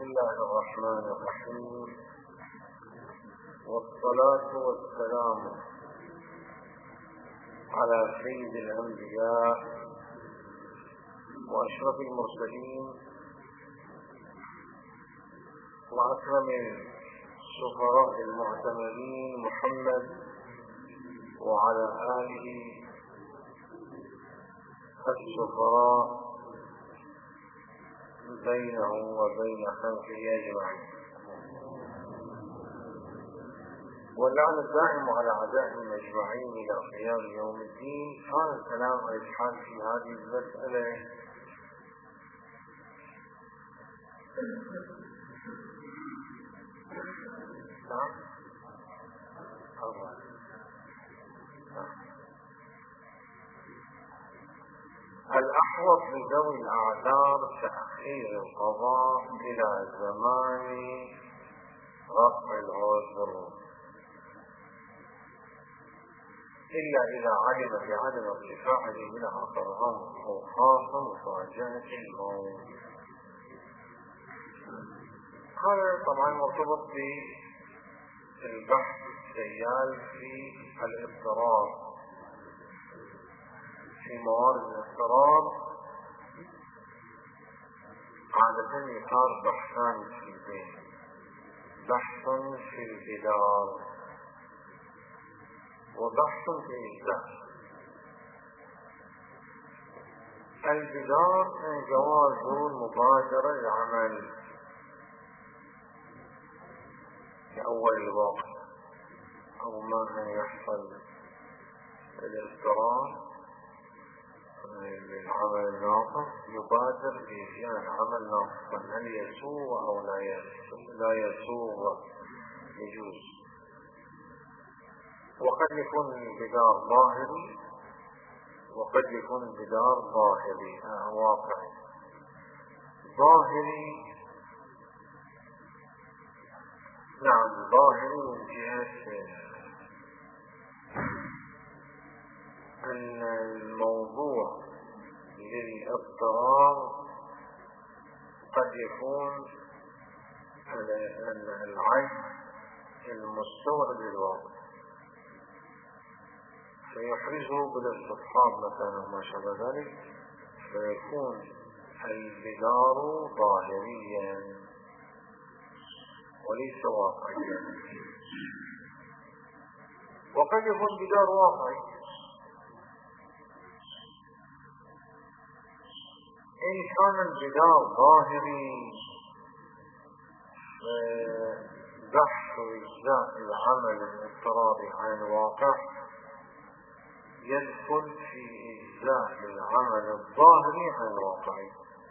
الله الرحمن الرحيم، والصلاة والسلام على سيد الأنبياء وأشرف المرسلين وأكرم السفراء المعتمدين محمد وعلى آله السفراء بينه وبين خلقه أجمعين، واللعن الدائم على أعدائهم أجمعين إلى قيام يوم الدين. كان الكلام والإبحاث في هذه المسألة الأحوط لذوي الأعذار تأخير القضاء إلى زمان رفع العذر، إلا إذا علم بعدم ارتفاعه منها طرغم أو خاص مفاجأة الموت. هذا طبعا مرتبط بالبحث السيال في الاضطرار، في موارد الاضطرار عادة يصار بحثان في البيت، بحث في الجدار وبحث في الإجزاء. الجدار جواز مبادرة العمل في أول الوقت، أو ما يحصل الاضطرار للعمل الناقص يبادر بإتيان العمل ناقصا، هل يسوغ أو لا يسوغ يجوز. وقد يكون الجدار ظاهري وقد يكون الجدار ظاهري واقعي. ظاهري نعم ظاهري من جهة أن الموضوع للاضطرار قد يكون أن العين المستوعب للواقع فيحرزه بالاستصحاب مثلا وما شابه ذلك، فيكون الجدار ظاهريا وليس واقعيا. وقد يكون جدار واقعي إن كان الجدار ظاهري، بحث إجزاء العمل الاضطراري عن الواقع يدخل في إجزاء العمل الظاهري عن الواقعي.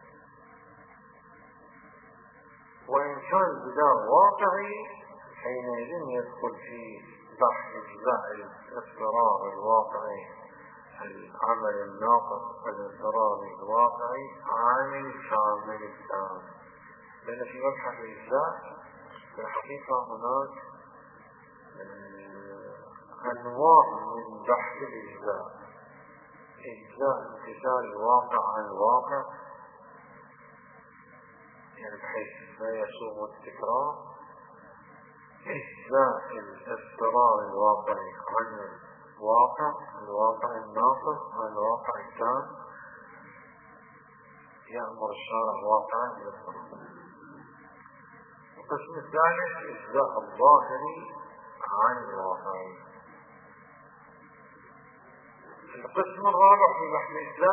وإن كان الجدار واقعي حينئذ يدخل في بحث إجزاء الاضطرار الواقعي العمل الناقص الاضطراري الواقعي عن الكامل التام. لأن في مبحث الإجزاء في الحقيقة هناك أنواع من بحث الإجزاء: إجزاء امتثال الواقع عن الواقع، يعني بحيث لا يسوغ التكرار، إجزاء الاضطرار الواقعي عن الواقع الناقص عن الواقع التام، يأمر الشارع واقعا بالاضطرار. القسم الثالث إجزاء الظاهري عن الواقعي. القسم الرابع في بحث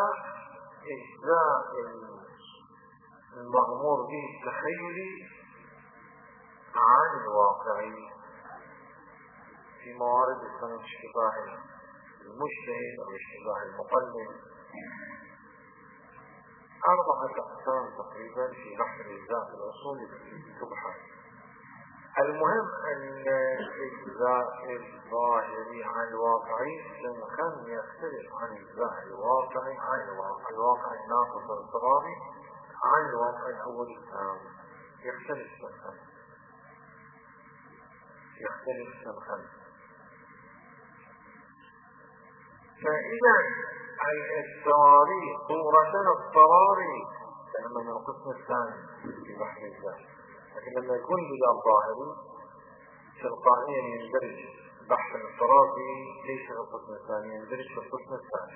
إجزاء المأمور به التخيلي عن الواقعي في موارد السنة اشتباه المجتهد أو اشتباه المقلد. 4 أقسام تقريبا في بحث الإجزاء الأصول تبحث. المهم أن الإجزاء الظاهري عن الواقعي كان يختلف عن الإجزاء الواقعي عن الواقع الناقص الاضطراري عن الواقع الأول التام. يختلف سنخل. فإذا الاضطراري صورة اضطراري من القسم الثاني في بحث الإجزاء. لكن لما يكون بدال ظاهري تلقائيا يندرج بحث الاضطرابي ليس في القسم الثاني، يندرج في القسم الثاني،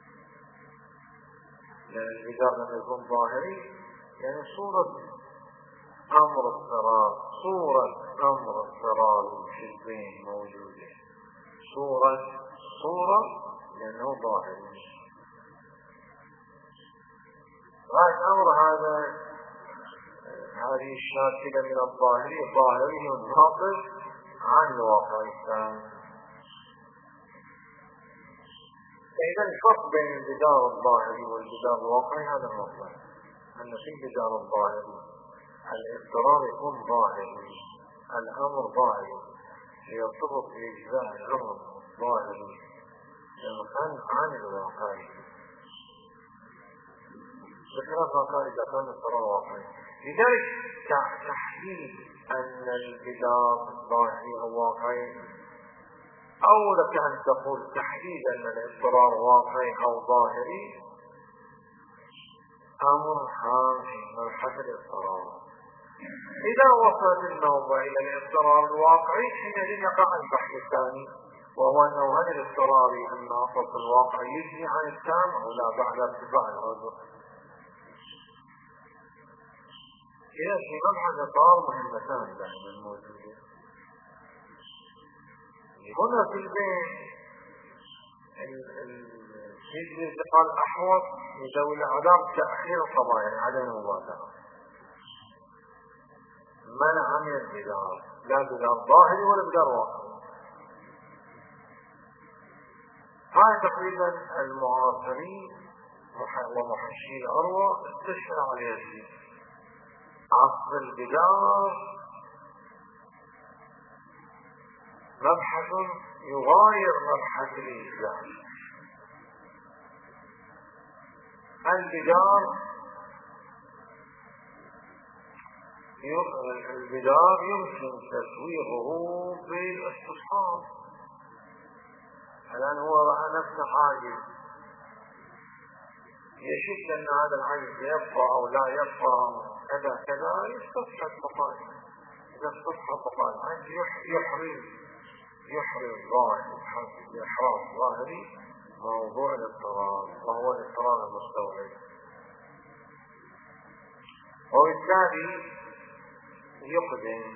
لأن البدال لما يكون ظاهري يعني صورة أمر اضطراب، صورة أمر اضطراب في الذهن موجودة، صورة لأنه ظاهري. غاية أمر هذه الشاكلة من الظاهري والناقص عن الواقع الثاني. إذا الفرق بين البدال الظاهري والبدال الواقعي هذا المطلب، أن في البدال الظاهري الاضطرار يكون ظاهري، الأمر ظاهري يرتبط بإجزاء الأمر ظاهري عن الواقعي، بخلاف ما قال إذا كان اضطرار واقعي. لذلك تحديد أن البدال ظاهري أو واقعي، أو لك أن تقول تحديد أن الاضطرار واقعي أو ظاهري أمر هام في مرحلة الاضطرار. إذا وصلت النوبة إلى الاضطرار الواقعي حينئذ يقع البحث الثاني، وهو أنه هل الاضطرار الناقص الواقعي يجري عن التام أو لا بعد ارتفاع العذر. إذا في مبحث الاضطرار مهمتان دائما موجودة. هنا في البيت يجري انتقال أحوط لذوي الأعذار تأخير القضاء، يعني عدم المبادرة، منع من البدار، لا بدار ظاهري ولا بدار واقعي. هاي تقريبا المعاصرين ومحشي الأروى استشهر عليها الشيء. عصر البدار مبحث يغاير مبحث الإجزاء. البدار يمكن تسويغه بالاستصحاب. الآن هو رأى نفسه عاجز، يشك أن هذا العجز يبقى أو لا يبقى كذا يستصحب بقاء. إذا استصحب بقاء العجز يحري الظاهر بإحراز ظاهري موضوع الاضطرار، وهو الاضطرار المستوعب، وبالتالي يقدم.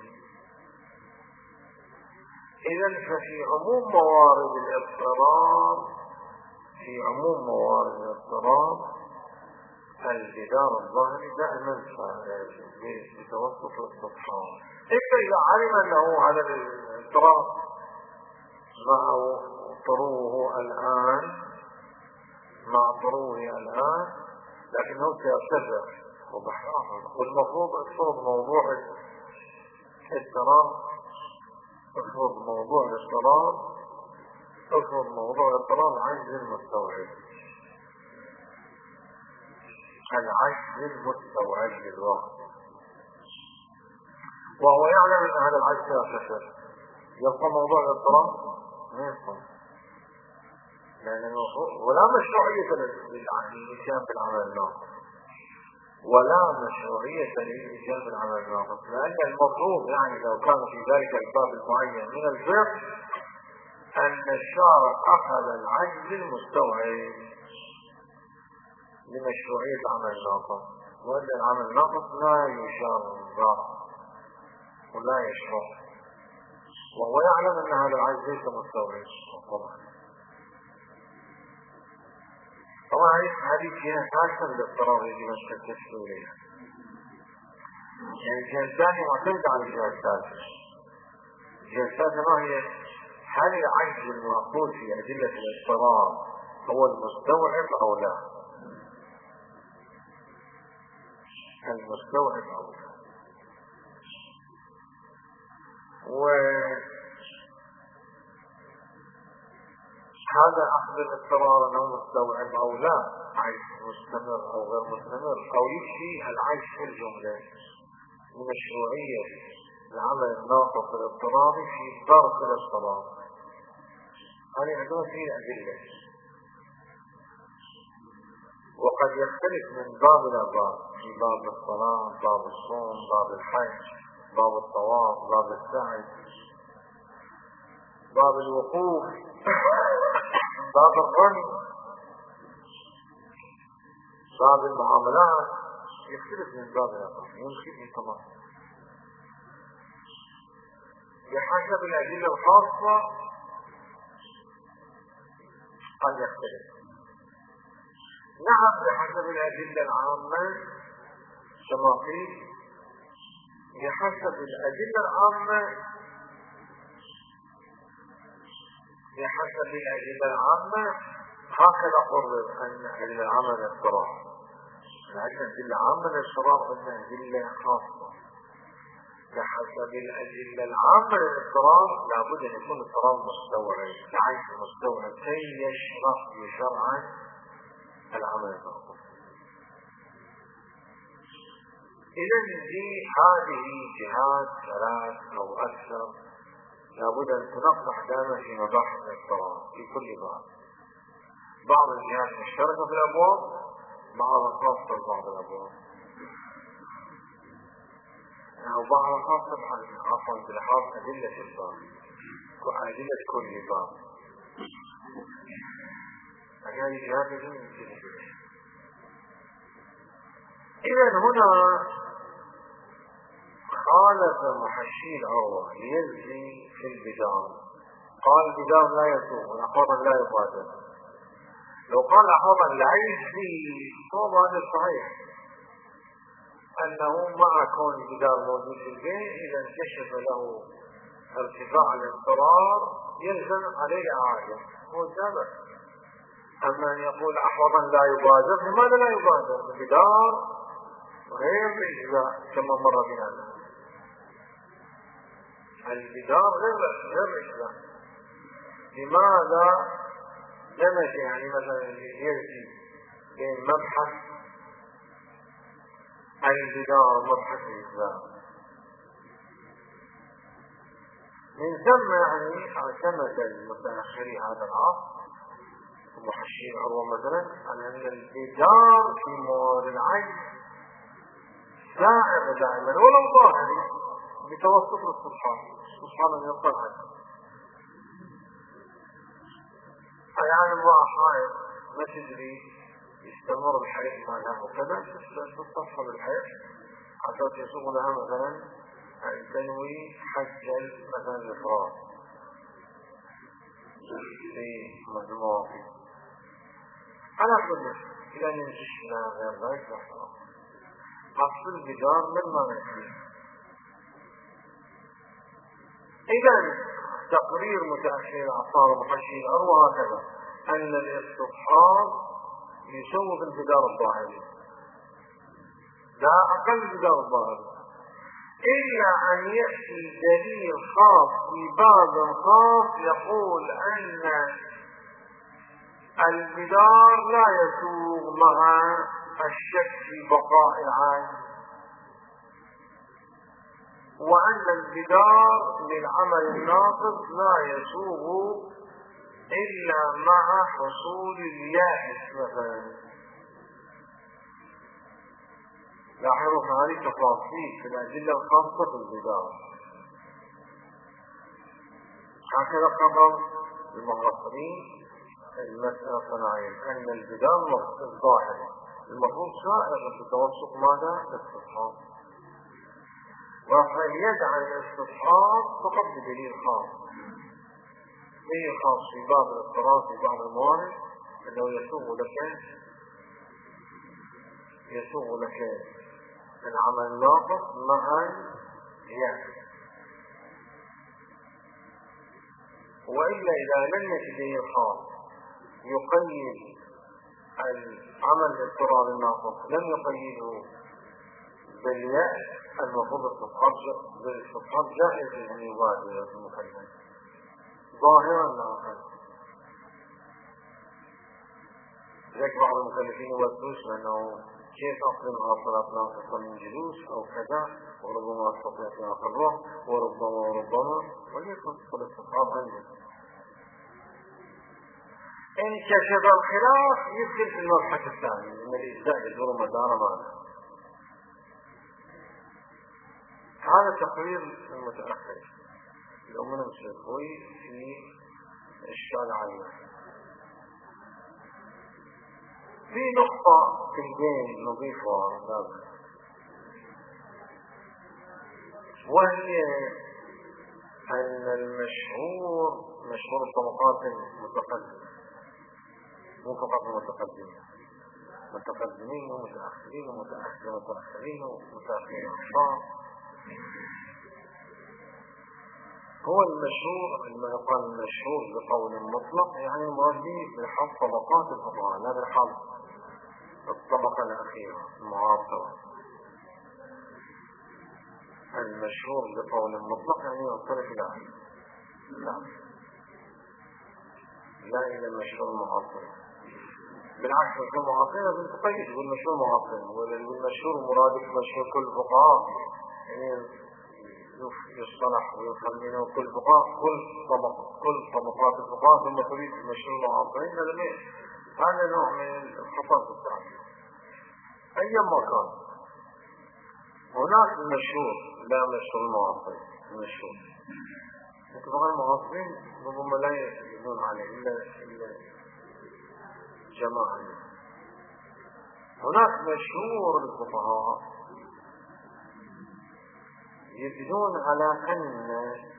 إذن ففي عموم موارد الاضطرار الجدار الظاهري دائما بتوسط الاستصحاب. إذا علم أنه هذا الاضطرار مع طروه الآن لكنه سيرتفع وبحرها، والمفروض افرض موضوع الاضطرار عجز المستوعب، العجز المستوعب للوقت، وهو يعلم أن هذا العجز سيرتفع. يبقى موضوع الاضطرار ما يبقى، لأن المفروض ولا مشروعية للإتيان بالعمل الناقص، لأن المفروض يعني لو كان في ذلك الباب المعين من الفقه أن الشارع أخذ العجز المستوعب لمشروعية العمل الناقص، وأن العمل الناقص لا يشرع ولا يشرع، وهو يعلم أن هذا العجز ليس مستوعب. طبعا هذه جهة ثالثة للاضطرار يجب أن تكتشفوا إليها، يعني الجهة الثانية معتمدة على الجهة الثالثة. الجهة الثالثة ما هي؟ هل العجز المأخوذ في أدلة الاضطرار هو المستوعب أو لا؟ المستوعب أو لا؟ هذا أخذ الاضطرار أنه مستوعب أو لا، عجز مستمر أو غير مستمر، أو يكفي العجز في الجملة لمشروعية العمل الناقص الاضطراري في ظرف الاضطرار. هذه عندنا فيه أدلة، وقد يختلف من باب إلى باب، في باب الصلاة، باب الصوم، باب الحج، باب الطواف، باب السعي، باب الوقوف، باب الرمي، باب المعاملات، يختلف من باب إلى باب، يمكن طبعا بحسب الأدلة الخاصة قد يختلف. نعم بحسب الأدلة العامة كما قيل، بحسب الأدلة العامة، بحسب الأدلة العامة هكذا قرر أن الأدلة العامة للصراط، الأدلة العامة للصراط أنها أدلة خاصة. بحسب الأدلة العامة للصراط لابد أن يكون الصراط مستوعب، بحيث مستوعب كي يشرح بشرعا العمل الخاص. إذا هذه جهات ثلاث أو أكثر لابد أن تنقح دائما في مباحث الصراط في كل باب. بعض الجهات مشتركة في الأبواب، بعض خاصة ببعض الأبواب، أو بعض خاصة عفوا بلحاظ أدلة الباب وأدلة كل باب. هذه جهات الدين. إذا هنا خالف محشي العروة ليزي في البدار، قال البدار لا يسوق والأحوضا لا يبادر. لو قال أحوضا لا يجزي فهو هذا صحيح، أنه مع كون البدار موجود في البيت إذا انكشف له ارتفاع الاضطرار يلزم عليه إعادة، هو جابر. أما أن يقول أحوضا لا يبادر، لماذا لا يبادر؟ البدار غير الإجزاء كما مر بنا، البدار غير الإجزاء. لماذا لمس يعني مثلا يجزي بين مبحث البدار ومبحث الإجزاء؟ من ثم يعني اعتمد المتأخرين هذا العصر ومحشي العروة مثلا على أن البدار في موارد العين سائغ دائما ولو ظاهري بتوسط الاستصحاب من الطلعة. يعني الله حائط ما تدري يستمر الحياة مالها وكذا تستصحب الحياة حتى يسوق لها مثلا تنوي حج مثلا الإفراد في المواقف. على كل إذا نمشينا غير ذلك نحن أصل الجدار مما نفسه. إذا تقرير متأخر الأعصار ومحشي الأروى هكذا أن الاستصحاب يسوي بالجدار الظاهري، لا أقل الجدار الظاهري، إلا أن يأتي دليل خاص في باب خاص يقول أن الجدار لا يسوغ مع الشك في بقاء العين، وأن الجدار للعمل الناقص لا يسوغ إلا مع حصول اليائس مثلا. لاحظوا هذه تفاصيل في الأدلة الخاصة بالجدار. هكذا قرر المعاصرين المسألة الصناعية أن الجدار الظاهري المفروض سائغ بتوسط ماذا؟ الاستصحاب، وفليدعى الاستصحاب فقط بدليل خاص. دليل خاص في باب الاضطرار في بعض الموارد أنه يسوغ لك العمل الناقص مع اليأس، وإلا إذا لم يكن دليل خاص يقيد العمل الاضطرار الناقص لم يقيده باليأس، المفروض الاستصحاب جائز أن يبادر المكلف ظاهرا ناقص. لذلك بعض المكلفين يوسوس لأنه كيف أقلمها صلاة ناقصة من جلوس أو كذا، وربما أستطيع في آخر الوقت وربما وليكن الاستصحاب عنده. انكشف الخلاف يدخل في المبحث الثاني ان الاجزاء يدور مدار معنى. هذا تقرير المتأخر الأمم الشيخوي في إشكال عليه. في نقطة في البين نضيفها وهي أن المشهور مشهور الطبقات المتقدمة، مو فقط المتقدمين، متقدمين ومتأخرين ومتأخرين ومتأخرين هو المشهور لما يقال المشهور بقول مطلق يعني المربي بحظ طبقات الفقهاء لا بحظ الطبقة الأخيرة المعاصرة. المشهور بقول مطلق يعني ينصرف إلى لا إلى المشهور المعاصر. بالعكس المشهور المعاصر بنتقيد بالمشهور المعاصر، والمشهور مرادف مشهور كل الفقهاء يعني يصطلح ويفهم منه كل طبقات الفقهاء ثم تريد المشهور المعاصرين. هذا نوع من الخطأ في التعبير. أيما كان هناك المشهور لا مشهور المعاصرين، المشهور الفقهاء المعاصرين ربما لا يجدون عليه إلا جماعة. هناك مشهور الفقهاء يجدون على أن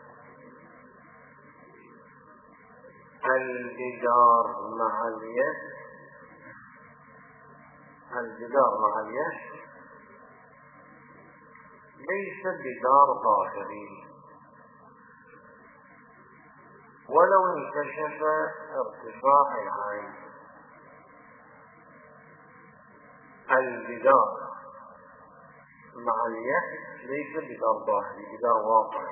الجدار مع اليد ليس جدار ظاهري، ولو انكشف ارتفاع العين. الجدار مع اليد ليس جدار ظاهري، جدار واقعي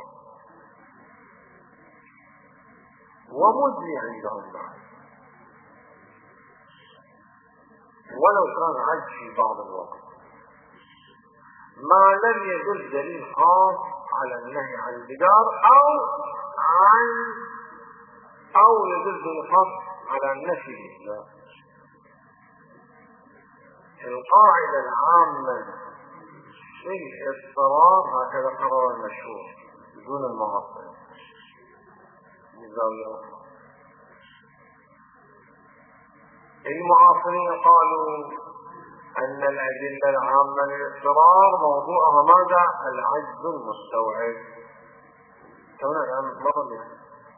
ومجزي عندهم بعد، ولو كان عجز في بعض الوقت، ما لم يدل دليل خاص على النهي عن الجدار أو يدل دليل خاص على النفي لله. القاعدة العامة في الاضطرار هكذا قرر المشهور دون المعاصر بزاوية أخرى. المعاصرين قالوا أن الأدلة العامة للاضطرار موضوعها ماذا؟ العجز المستوعب. هنا الآن مطلع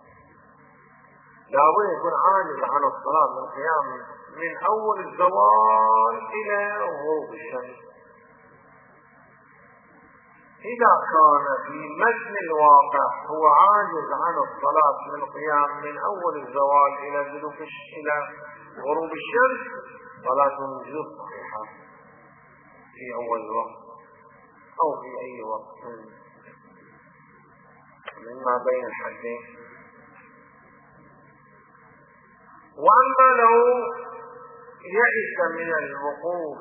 لابد يكون عاجز عن الصلاة من القيام من أول الزوال إلى غروب الشمس. إذا كان في متن الواقع هو عاجز عن الصلاة من القيام من أول الزوال إلى غروب الشمس، صلاة جزء صحيحة في أول الوقت أو في أي وقت مما بين الحدين. وأما لو يئس من الوقوف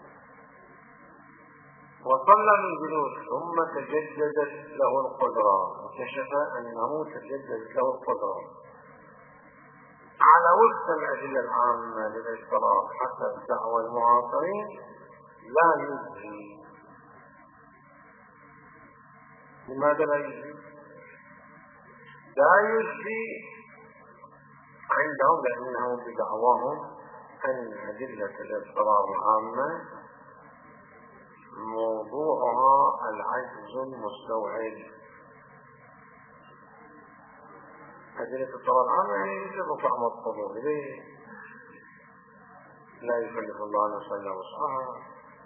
وصلى من جلوس ثم تجددت له القدرة وكشف أنه تجددت له القدرة على وفق الأدلة العامة للاضطرار حسب دعوى المعاصرين لا يجزي. لماذا لا يجزي؟ لا يجزي عندهم لأنهم بدعواهم أن أدلة الاضطرار العامة موضوعها العجز المستوعب. أدلة الاضطرار العامة يعني يجب طعم الطبوع إليه، لا يكلف الله نفسا إلا وسعها،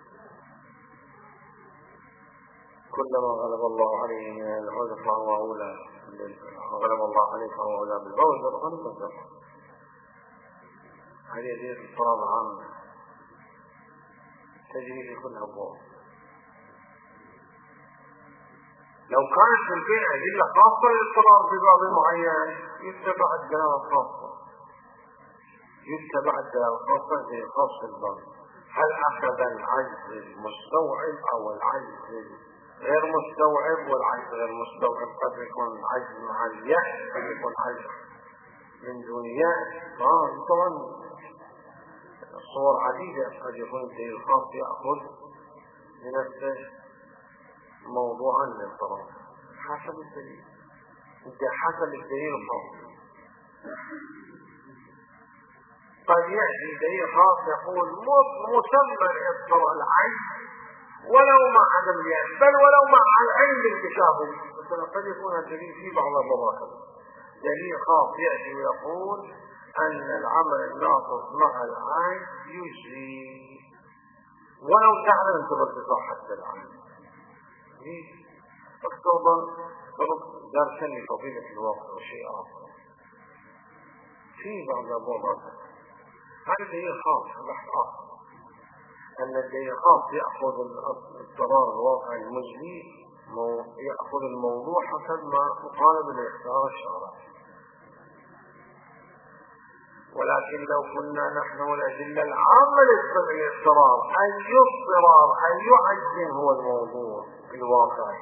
كلما غلب الله عليه من العذر فهو أولى، غلب الله عليه فهو أولى بالعذر وغلب الضرر. هذه أدلة الاضطرار العامة تجري في كل أبواب. لو كانت في البيع أدلة خاصة للاضطرار في باب معين يتبع الدلالة الخاصة، في خاص الباب. هل أخذ العجز المستوعب أو العجز غير مستوعب؟ والعجز غير مستوعب قد يكون عجز مع اليأس، قد يكون عجز من دون يأس. طبعا صور عديدة قد يكون الدليل الخاص يأخذ بنفسه موضوعا للطلاق حسب الدليل، حسب الدليل الخاص. قد يأتي دليل خاص يقول مسمى الاضطرار العين ولو مع عدم اليأس، بل ولو مع العين بالتشابه. مثلا قد يكون الدليل في بعض المواقف دليل خاص يأتي ويقول أن العمل الناقص مع العين يجري ولو تعلم أنت بصحة العين. اكتوبر درسا لفضيلة الواقع وشيء آخر في بعض المواقف. هذا دليل خاص بحث آخر، أن الدليل الخاص يأخذ الاضطرار الواقع المجري، يأخذ الموضوع حسب ما يقال بالاختيار الشرعي. ولكن لو كنا نحن الأدلة العامة للاضطرار أي اضطرار أي عجز هو الموضوع الواقعي.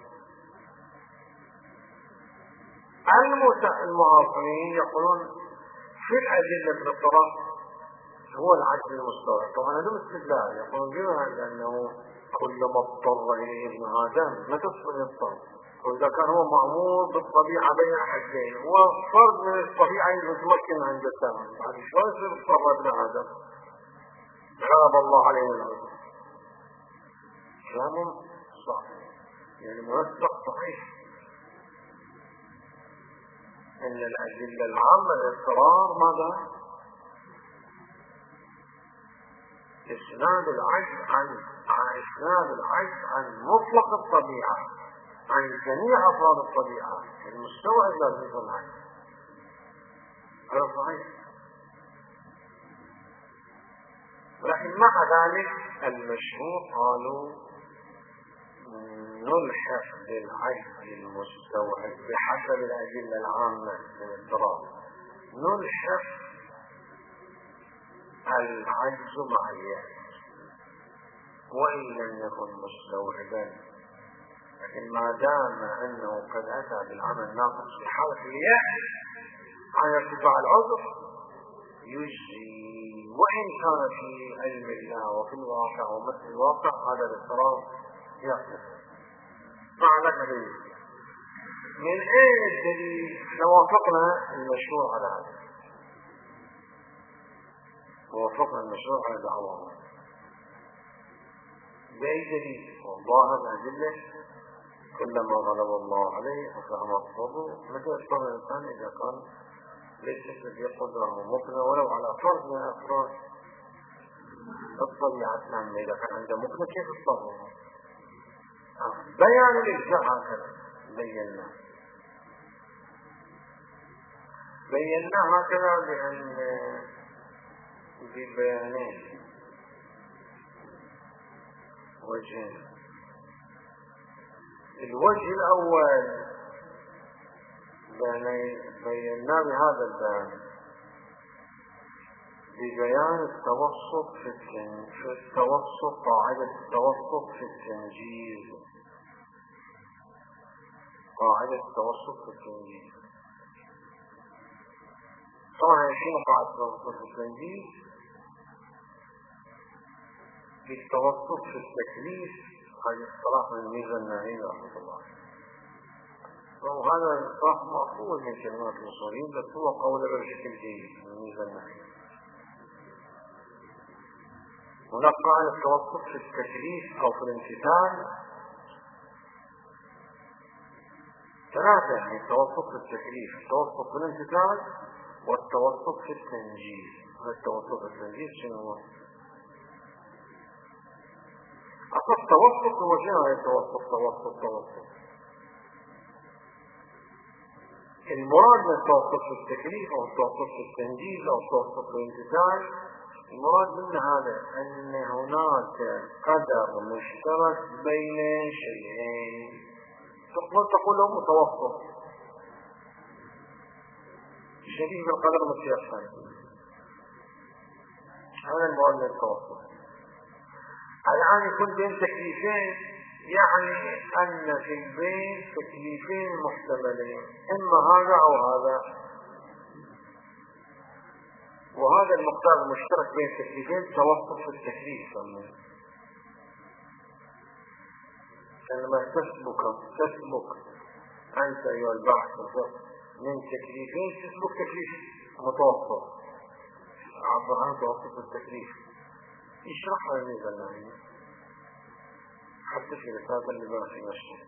المعاصرين يقولون في الأدلة الاضطرار هو العجز المستوعب. طبعا هذا استدلال، يقولون بما أنه كلما اضطر إليه ابن آدم ما تصل يضطر، وإذا كان هو معمول بالطبيعة بين حدين وفرد من الطبيعة يتمكن عند الثمن، يعني شلون يصير اضطر ابن آدم؟ غضب الله عليه العظيم. كلام صحيح، يعني موثق صحيح أن الأدلة العامة للاضطرار ماذا؟ إسناد العجز عن مطلق الطبيعة، عن جميع أفراد الطبيعة المستوعب لازم يكون عنه. هذا صحيح. ولكن مع ذلك المشروع قالوا نلحق بالعجز المستوعب بحسب الأدلة العامة للاضطرار، نلحق العجز مع اليأس وإن لم يكن مستوعبا. لكن ما دام أنه قد أتى بالعمل ناقص في حالة اليأس عن ارتفاع العذر يجري، وإن كان في علم الله وفي الواقع ومثل الواقع هذا الاضطرار يحدث. معنى دليل من أين الدليل؟ لو وافقنا المشروع على هذا، ووافقنا المشروع على دعواه بأي دليل؟ والله الأدلة كلما غلب الله عليه وفهم أقصده. متى يضطر الإنسان إذا كان ليس لديه قدرة مقنعة ولو على فرد من أفراد الطبيعة العامة، إذا كان عنده مقنع كيف يضطر؟ بيان الإجزاء هكذا بينا هكذا لأن ببيانين وجهين. الوجه الأول بينا بهذا البيان ببيان التوسط في التوسط، قاعدة التوسط في التنجيز، قاعدة التوسط في التنجيز. طبعا شنو قاعدة التوسط في التنجيز؟ بالتوسط في التكليف. هذه الصلاح من الميزة الناهية رحمة الله، وهذا الصلاح مأخوذ من كلمات الأصوليين، بس هو قول بشكل جيد من الميزة الناهية. هناك قاعدة التوسط في التكليف أو في الامتثال ثلاثة، يعني التوسط في التكليف، التوسط في الامتثال، والتوسط في التنجيز. التوسط في التنجيز شنو هو؟ أصل التوسط هو شنو؟ التوسط المراد من التوسط في التكليف أو التوسط في التنجيز أو التوسط في الامتثال، المراد من هذا أن هناك قدر مشترك بين شيئين تقول له متوسط شديد بالقدر المتيسر. هذا المراد من التوسط. الآن يكون بين تكليفين، يعني أن في البين تكليفين محتملين، إما هذا أو هذا. وهذا المقدار المشترك بين التكليفين توسط في التكليف يسمونه. عندما تسبق أنت أيها الباحث من تكليفين تسبق تكليف متوسط، عبر عن توسط التكليف. يشرح لنا الميزة النهائية حتى في رسالة اللي في نشر.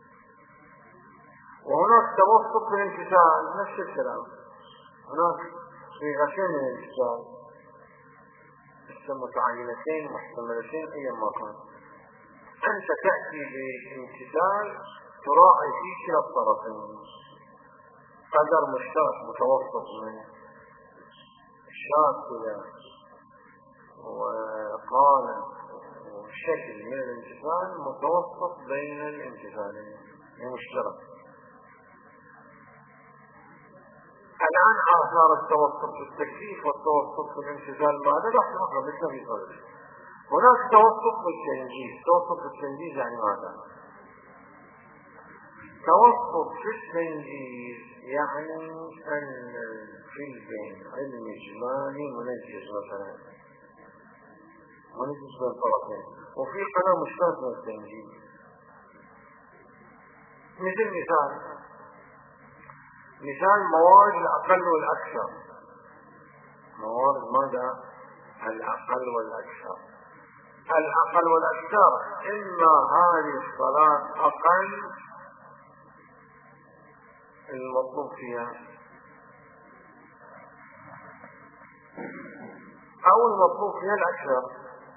وهناك توسط في الامتثال نفس الكلام. هناك صيغتين من الامتثال متعينتين محتملتين أيا ما كان. أنت تأتي بامتثال تراعي فيه كلا الطرفين، قدر مشترك متوسط من شاكلة وقالب وشكل من الامتثال متوسط بين الامتثالين مشترك. الآن آثار التوسط في التكليف والتوسط في الامتثال ماذا؟ بحث مقرب مثل في قوله. هناك توسط في التنجيز. توسط في التنجيز يعني ماذا؟ توسط في التنجيز يعني أن الفيلين علم إجمالي منجز مثلا، منجز بين طرفين، وفي قناة مشترك من التنجيز. مثال موارد الأقل والأكثر. موارد ماذا؟ الأقل والأكثر. الأقل والأكثر إما هذه الصلاة أقل المطلوب فيها أو المطلوب فيها الأكثر.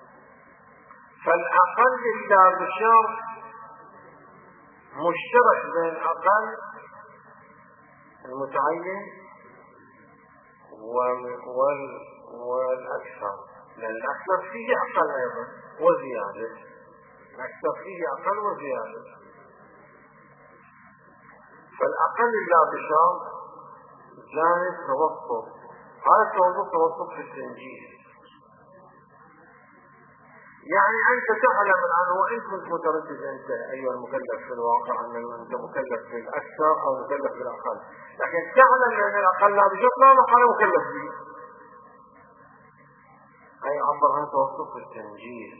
فالأقل إلا بشرط مشترك بين الأقل المتعين والأكثر، لأن الأكثر فيه أقل أيضا وزيادة. الأكثر فيه أقل وزيادة. فالأقل إلا بشرط جانب توسط. هذا توسط في التنجيز. يعني أنت تعلم الآن وإن كنت متردد أنت أيها المكلف في الواقع أن أنت مكلف بالأكثر أو مكلف بالأقل، لكن تعلم أن الأقل لا بشرط لا محل مكلف به. أي عبر عن توسط في التنجيز.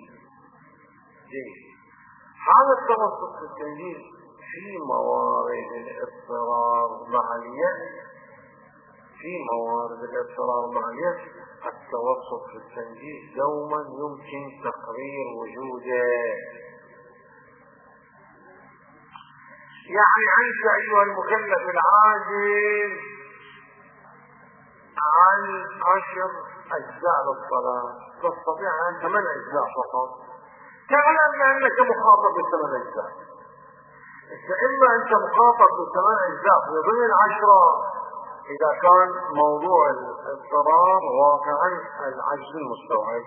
هذا التوسط في التنجيز في موارد الاضطرار مع اليأس. في موارد الاضطرار مع اليأس التوسط في التنجيز دوما يمكن تقرير وجوده. يعني أنت أيها المكلف العاجز عن 10 أجزاء للصلاة تستطيع أن 8 أجزاء فقط. تعلم أنك مخاطب ب8 أجزاء. إما أنت مخاطب ب8 أجزاء في ضمن 10 إذا كان موضوع الاضطرار واقعا العجز المستوعب،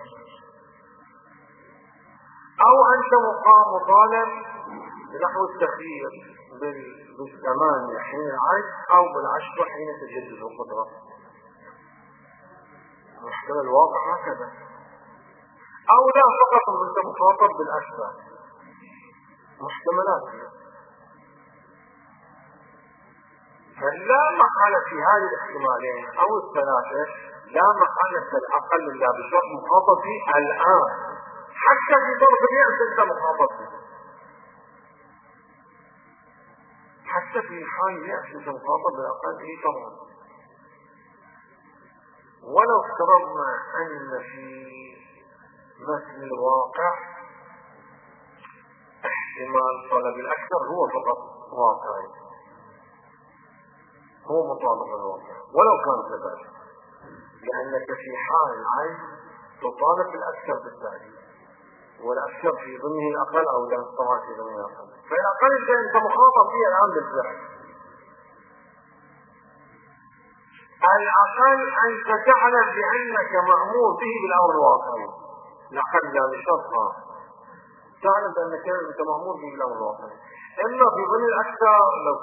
أو أنت مطالب بنحو التخيير بالثمانية حين العجز أو بال10 حين تجدد القدرة. محتمل الواقع هكذا. أو لا فقط أنت مخاطب بالأكثر. محتملات. فلا محل في هذه الاحتمالين أو الثلاثة، لا محل الأقل إلا بشرط مخاطب فيه الآن. حتى في ضرب اليأس أنت مخاطب فيه. حتى في حال اليأس أنت مخاطب بالأقل فيه طبعا. ولو افترضنا أن في مثل الواقع احتمال طلب الأكثر هو فقط واقعي، هو مطابق الواقع ولو كان كذلك، لأنك في حال العين تطالب بالأكثر بالتعليم، والأكثر في ضمنه الأقل أو لا طبعا في ضمنه الأقل. فالأقل أنت مخاطب فيه الآن بالفعل. الأقل أنت تعلم بأنك مأمور به بالأمر الواقعي. الأقل لا بشرطها تعلم بأنك أنت مأمور به بالأمر الواقعي. إما في ضمن الأكثر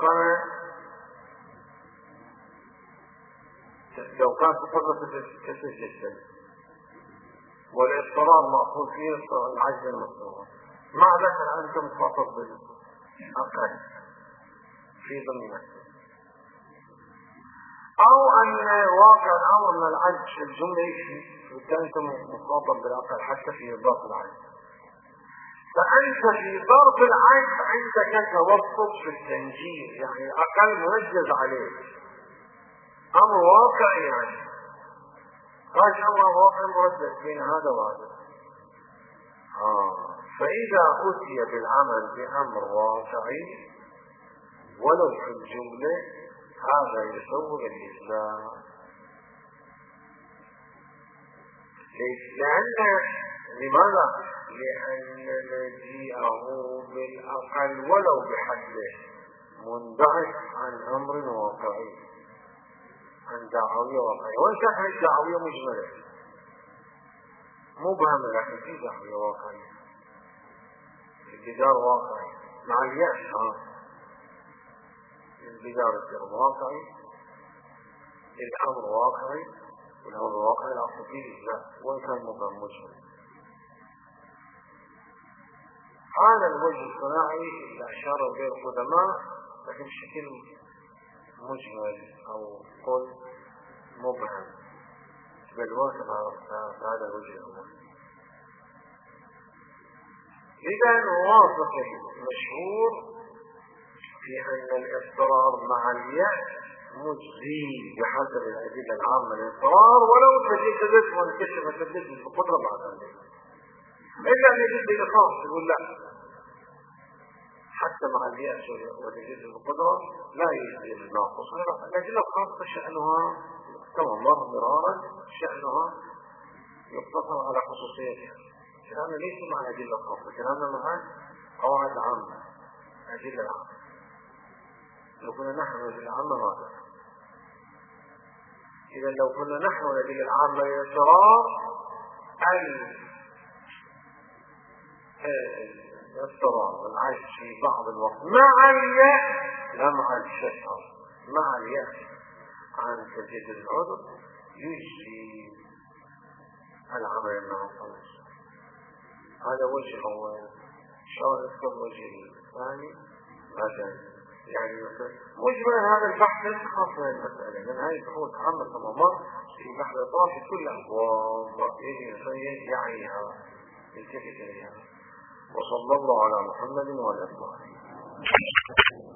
لو كان تصرف الجسد والاضطرار مأخوذ فيه العجز المستوى، مع ذلك أنت مخاطب بالأقل في ضمن نفسه. أو أن واقع الأمر من العجز في الجملة يكفي، وبالتالي أنت مخاطب بالعقل حتى في ضرب العجز. فأنت في ضرب العجز عندك توسط في التنجيز، يعني الأقل منجز عليه، أمر واقعي يعني هذا أمر واقعي مرتب بين هذا وهذا. فإذا أتي بالعمل بأمر واقعي ولو في الجملة هذا يسوغ الإسلام. لماذا؟ لأن مجيئه بالأقل ولو بحده منبعث عن أمر واقعي، عن دعوية واقعية، وإن كانت هذه الدعوية مجملة مبهمة، لكن في دعوية واقعية، الجدار واقعي مع اليأس. الجدار يصير واقعي، الأمر واقعي، والأمر الواقعي الأصل فيه لا، وإن كان مبهم مجمل. هذا الوجه الصناعي اللي أشار به القدماء، لكن بشكل مجمل أو قل مبهم بالوقت في هذا الوجه الأول. إذا نوافق المشهور في أن الاضطرار مع اليأس مجزي بحسب الأدلة العامة للاضطرار، ولو تجددت وانكشفت تجدد القدرة بعد ذلك، إلا أن يجد بالإخاص يقول لا، حتى مع اليأس وتجدد القدرة لا يجزي بالناقص. الأدلة الخاصة شأنها كما مر مرارا، شأنها يقتصر على خصوصيتها. كلامنا ليس مع الأدلة الخاصة، كلامنا مع قواعد عامة، أدلة عامة. لو كنا نحن الأدلة العامة ماذا؟ إذا لو كنا نحن الأدلة العامة للاضطرار الاضطرار والعجز في بعض الوقت مع اليأس، لا مع الشفاء، مع اليأس عن تجديد العذر يجزي العمل الناقص. هذا وجه أول. شو نذكر الوجه الثاني مثلا، يعني مجمل هذا البحث ليس خاص بالمسألة، لأن هذه بحوث عامة تماما في بحث الإطار في كل أبواب يجي يعيها يلتفت إليها. وصلى الله على محمد وعلى آله.